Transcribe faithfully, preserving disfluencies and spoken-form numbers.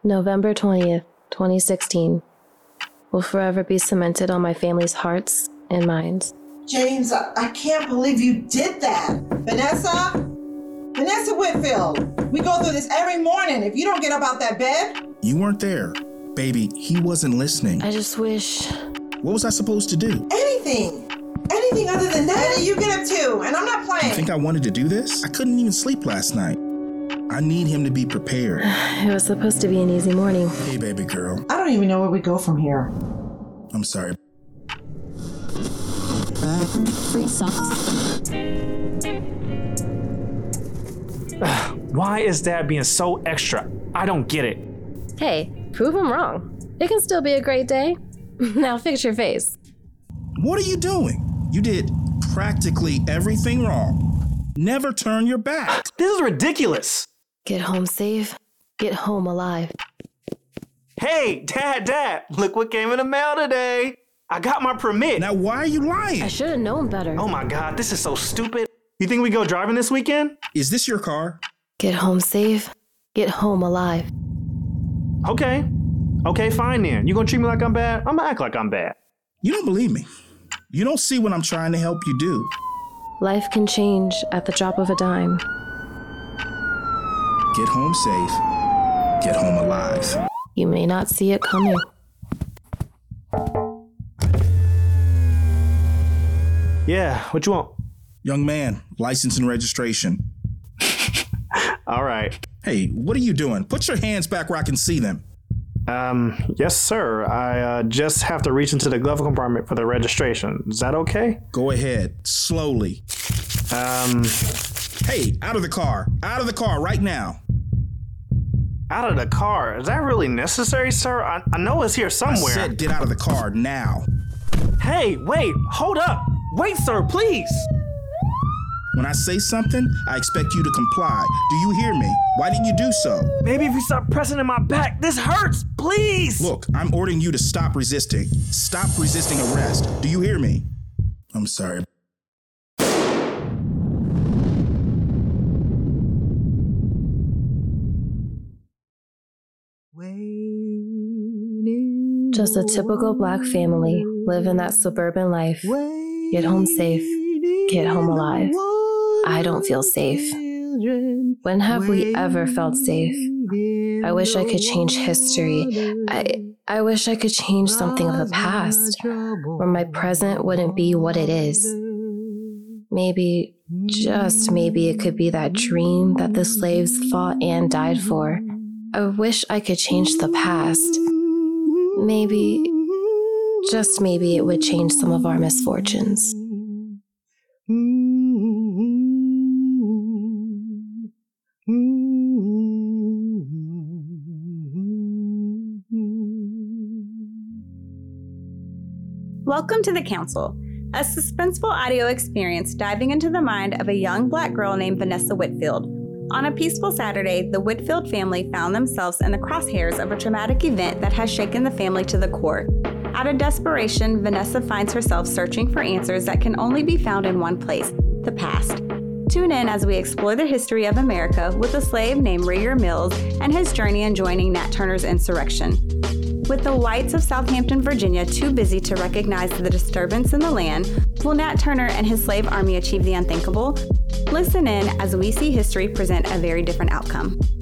November twentieth, twenty sixteen, will forever be cemented on my family's hearts and minds. James, I, I can't believe you did that. Vanessa? Vanessa Whitfield, we go through this every morning. If you don't get up out that bed. You weren't there. Baby, he wasn't listening. I just wish... What was I supposed to do? Anything. Anything other than that. You get up too, and I'm not playing. You think I wanted to do this? I couldn't even sleep last night. I need him to be prepared. It was supposed to be an easy morning. Hey, baby girl. I don't even know where we go from here. I'm sorry. Free socks. Why is Dad being so extra? I don't get it. Hey, prove him wrong. It can still be a great day. Now fix your face. What are you doing? You did practically everything wrong. Never turn your back. This is ridiculous. Get home safe. Get home alive. Hey, Dad, Dad, look what came in the mail today. I got my permit. Now, why are you lying? I should have known better. Oh my God, this is so stupid. You think we go driving this weekend? Is this your car? Get home safe. Get home alive. Okay. Okay, fine then. You gonna treat me like I'm bad? I'm gonna act like I'm bad. You don't believe me. You don't see what I'm trying to help you do. Life can change at the drop of a dime. Get home safe. Get home alive. You may not see it coming. Yeah, what you want? Young man, license and registration. All right. Hey, what are you doing? Put your hands back where I can see them. Um, yes, sir. I uh, just have to reach into the glove compartment for the registration. Is that okay? Go ahead, slowly. Um, Hey, out of the car. Out of the car right now. out of the car? Is that really necessary, sir? I, I know it's here somewhere. I said get out of the car now. Hey, wait, hold up. Wait, sir, please. When I say something, I expect you to comply. Do you hear me? Why didn't you do so? Maybe if you stop pressing in my back, this hurts, please. Look, I'm ordering you to stop resisting. Stop resisting arrest. Do you hear me? I'm sorry. Just a typical black family living that suburban life. Get home safe. Get home alive. I don't feel safe. When have we ever felt safe? I wish I could change history. I I wish I could change something of the past, where my present wouldn't be what it is. Maybe, just maybe it could be that dream that the slaves fought and died for. I wish I could change the past. Maybe, just maybe it would change some of our misfortunes. Welcome to The Council, a suspenseful audio experience diving into the mind of a young black girl named Vanessa Whitfield. On a peaceful Saturday, the Whitfield family found themselves in the crosshairs of a traumatic event that has shaken the family to the core. Out of desperation, Vanessa finds herself searching for answers that can only be found in one place, the past. Tune in as we explore the history of America with a slave named Rigger Mills and his journey in joining Nat Turner's insurrection. With the whites of Southampton, Virginia too busy to recognize the disturbance in the land, will Nat Turner and his slave army achieve the unthinkable? Listen in as we see history present a very different outcome.